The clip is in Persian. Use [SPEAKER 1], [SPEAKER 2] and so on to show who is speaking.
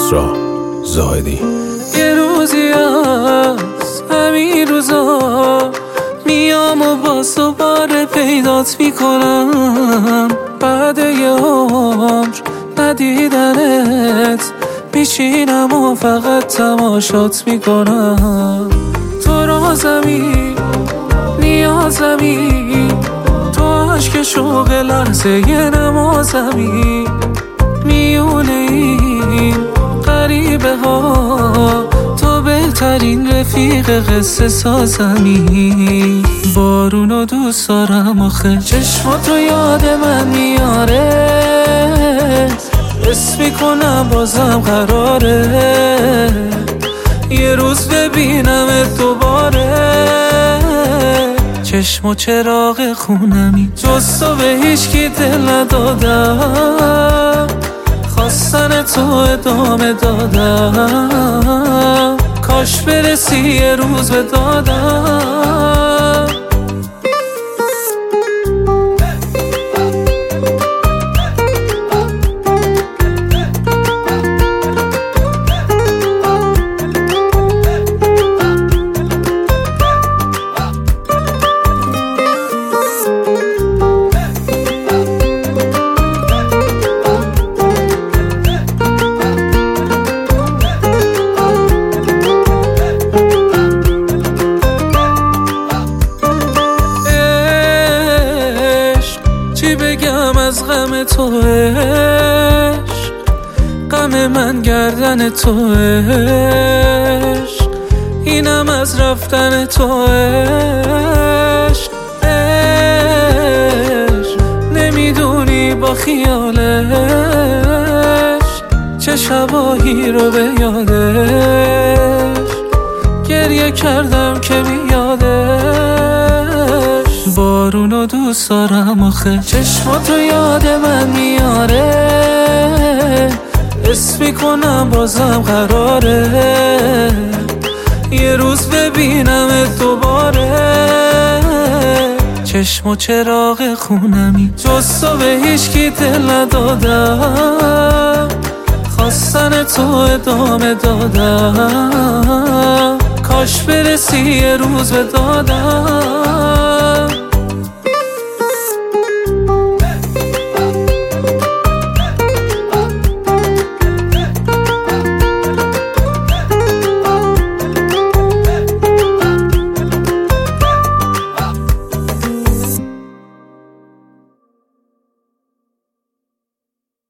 [SPEAKER 1] کسری زاهدی.
[SPEAKER 2] یه روزی از همین روزا میام و باز دوباره پیدات میکنم. بعد یه عمر ندیدنت میشینم و فقط تماشات میکنم. تو رازمی نیازمی، تو عشق شوق لحظه یه نمازمی. میونه این غریبه ها تو بهترین رفیق قصه سازمی. بارونو دوست دارم آخه چشمات رو یاد من میاره. حس میکنم بازم قراره یه روز ببینمت دوباره. چشم و چراغ خونمی جز تو به هیچکی دل ندادم. خواستن تو ادامه دادم، کاش برسی یه روز به دادم. چی بگم از غم تو عشق، غم من گردن تو عشق، اینم از رفتن تو عشق. نمیدونی با خیالش چه شبایی رو به یادش گریه کردم که بیادش. بارونو دوست دارم آخه چشمات رو یاد من میاره. حس میکنم بازم قراره یه روز ببینمت دوباره. چشم و چراغ خونمی جز تو به هیچکی دل ندادم. خواستن تو ادامه دادم، کاش برسی یه روز به دادم.